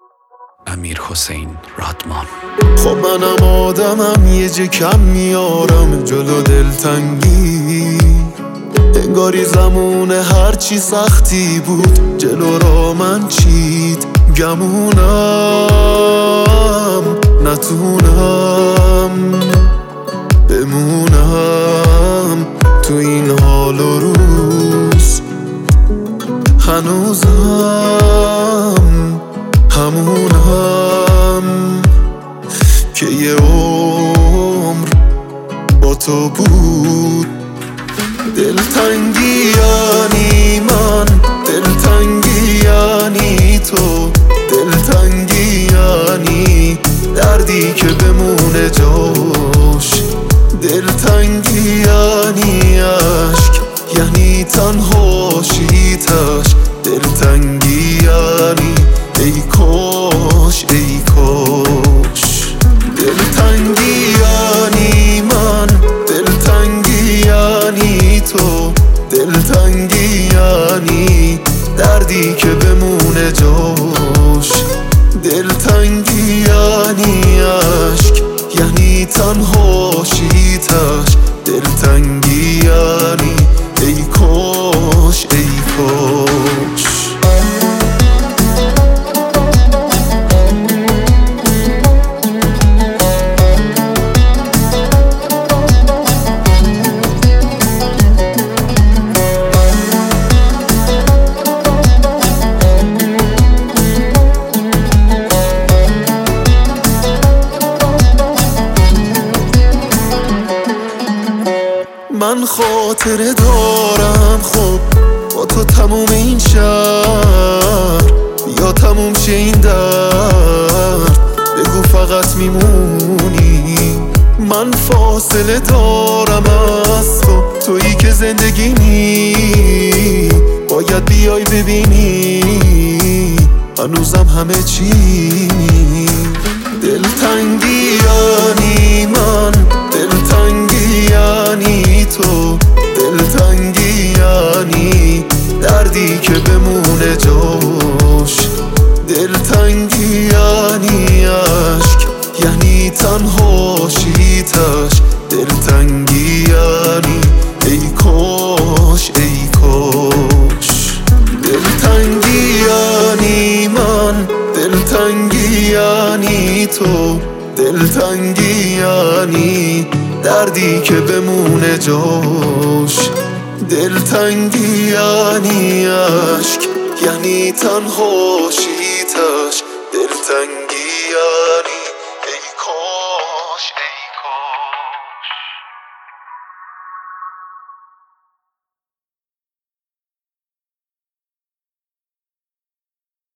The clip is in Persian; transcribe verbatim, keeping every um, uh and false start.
امیرحسین رادمان. خب منم آدمم یه جه کم میارم جلو دلتنگی، انگاری زمون هرچی سختی بود جلو را من چید گمونم، نتونم بمونم تو این حال و روز، هنوزم همونم که یه عمر با تو بود. دلتنگی یعنی من، دلتنگی یعنی تو، دلتنگی یعنی دردی که بمونه جاش، دلتنگی یعنی عشق، یعنی تنهاشیتش، دلتنگی یعنی ای کاش ای کاش. دلتنگی یعنی من، دلتنگی یعنی تو، دلتنگی یعنی دردی که بمونه جاش، دلتنگی یعنی عشق، یعنی تنهاشیتش، دلتنگی یعنی ای کاش ای کاش. من خاطره دارم خب با تو تموم این شهر، یا تموم شه این درد بگو فقط میمونی. من فاصله دارم از تو، تویی که زندگی نی، باید بیای ببینی هنوزم همه چی نی. دلتنگی یعنی من، دلتنگی یعنی تو، دلتنگی یعنی دردی که بمونه جاش، دلتنگی یعنی عشق، یعنی تنهاشیتش، دلتنگی یعنی ای کاش ای کاش. دلتنگی یعنی من، دلتنگی یعنی تو، دلتنگی یعنی دردی که بمونه جاش، دلتنگی یعنی عشق، یعنی تنهاشیتش، دلتنگی یعنی ای کاش ای کاش.